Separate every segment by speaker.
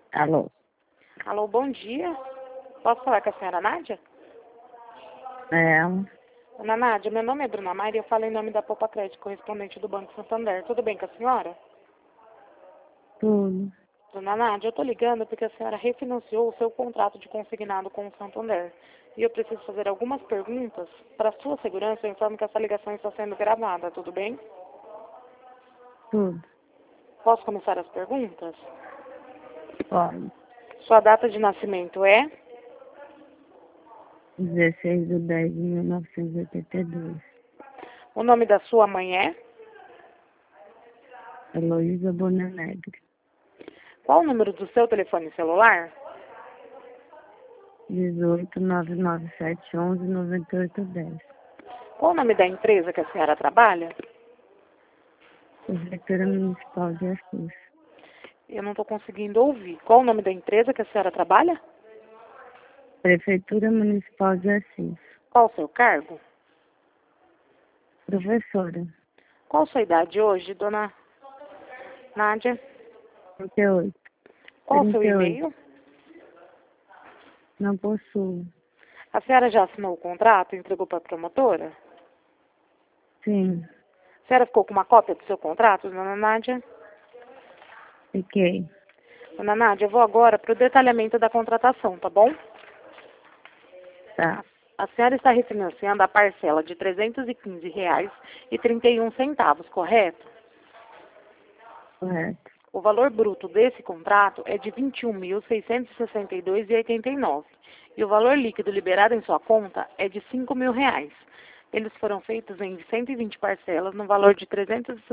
Speaker 1: Alô?
Speaker 2: Alô, bom dia. Posso falar com a senhora Nádia?
Speaker 1: É,
Speaker 2: Dona Nádia, meu nome é Bruna Maia e eu falo em nome da Poupa Crédito, correspondente do Banco Santander. Tudo bem com a senhora?
Speaker 1: tudo.
Speaker 2: Dona Nádia, eu estou ligando porque a senhora refinanciou o seu contrato de consignado com o Santander. E eu preciso fazer algumas perguntas. Para sua segurança, eu informo que essa ligação está sendo gravada, tudo bem?
Speaker 1: Tudo.
Speaker 2: Posso começar as perguntas?
Speaker 1: Pode.
Speaker 2: Sua data de nascimento é?
Speaker 1: 16/10/1982.
Speaker 2: O nome da sua mãe é?
Speaker 1: Heloísa Bonanegre.
Speaker 2: Qual o número do seu telefone celular?
Speaker 1: 18 99711 9810.
Speaker 2: Qual o nome da empresa que a senhora trabalha?
Speaker 1: Prefeitura Municipal de Assis.
Speaker 2: Eu não estou conseguindo ouvir. Qual o nome da empresa que a senhora trabalha?
Speaker 1: Prefeitura Municipal de Assis.
Speaker 2: Qual o seu cargo?
Speaker 1: Professora.
Speaker 2: Qual a sua idade hoje, dona Nádia?
Speaker 1: 38.
Speaker 2: Qual o seu
Speaker 1: 38.
Speaker 2: e-mail?
Speaker 1: Não possuo.
Speaker 2: A senhora já assinou o contrato e entregou para a promotora?
Speaker 1: Sim.
Speaker 2: A senhora ficou com uma cópia do seu contrato, dona Nádia?
Speaker 1: Fiquei.
Speaker 2: Dona Nádia, eu vou agora para o detalhamento da contratação, tá bom?
Speaker 1: Tá.
Speaker 2: A senhora está refinanciando a parcela de R$ 315,31, correto?
Speaker 1: Correto.
Speaker 2: O valor bruto desse contrato é de R$ 21.662,89 e o valor líquido liberado em sua conta é de R$ 5.000. Eles foram feitos em 120 parcelas no valor de R$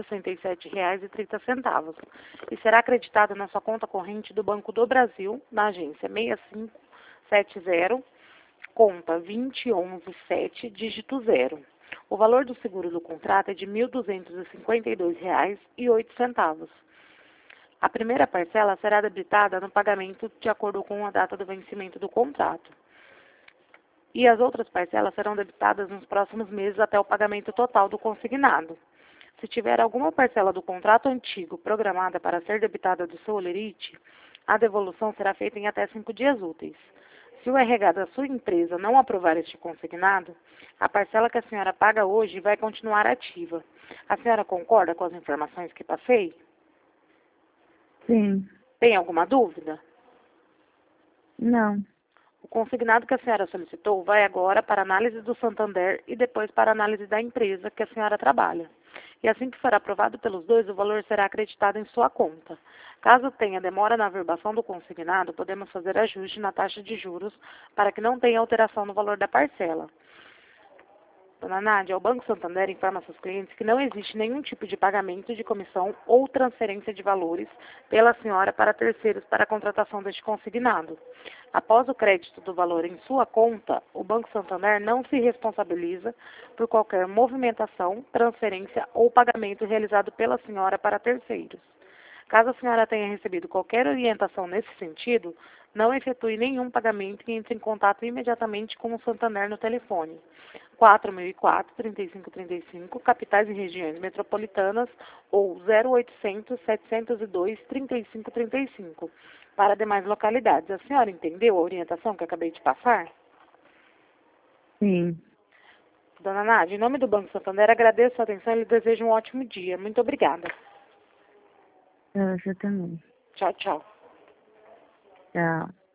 Speaker 2: 367,30 e será acreditado na sua conta corrente do Banco do Brasil, na agência 6570, conta 20117, dígito 0. O valor do seguro do contrato é de R$ 1.252,08. A primeira parcela será debitada no pagamento de acordo com a data do vencimento do contrato. E as outras parcelas serão debitadas nos próximos meses até o pagamento total do consignado. Se tiver alguma parcela do contrato antigo programada para ser debitada do seu holerite, a devolução será feita em até 5 dias úteis. Se o RH da sua empresa não aprovar este consignado, a parcela que a senhora paga hoje vai continuar ativa. A senhora concorda com as informações que passei?
Speaker 1: Sim.
Speaker 2: Tem alguma dúvida?
Speaker 1: Não.
Speaker 2: O consignado que a senhora solicitou vai agora para análise do Santander e depois para análise da empresa que a senhora trabalha. E assim que for aprovado pelos dois, o valor será acreditado em sua conta. Caso tenha demora na averbação do consignado, podemos fazer ajuste na taxa de juros para que não tenha alteração no valor da parcela. Dona Nádia, o Banco Santander informa seus clientes que não existe nenhum tipo de pagamento de comissão ou transferência de valores pela senhora para terceiros para a contratação deste consignado. Após o crédito do valor em sua conta, o Banco Santander não se responsabiliza por qualquer movimentação, transferência ou pagamento realizado pela senhora para terceiros. Caso a senhora tenha recebido qualquer orientação nesse sentido, não efetue nenhum pagamento e entre em contato imediatamente com o Santander no telefone 4004-3535, capitais e regiões metropolitanas, ou 0800-702-3535, para demais localidades. A senhora entendeu a orientação que acabei de passar?
Speaker 1: Sim.
Speaker 2: Dona Nádia, em nome do Banco Santander, agradeço a atenção e lhe desejo um ótimo dia. Muito obrigada.
Speaker 1: Pra você também.
Speaker 2: Tchau, tchau.
Speaker 1: Tchau.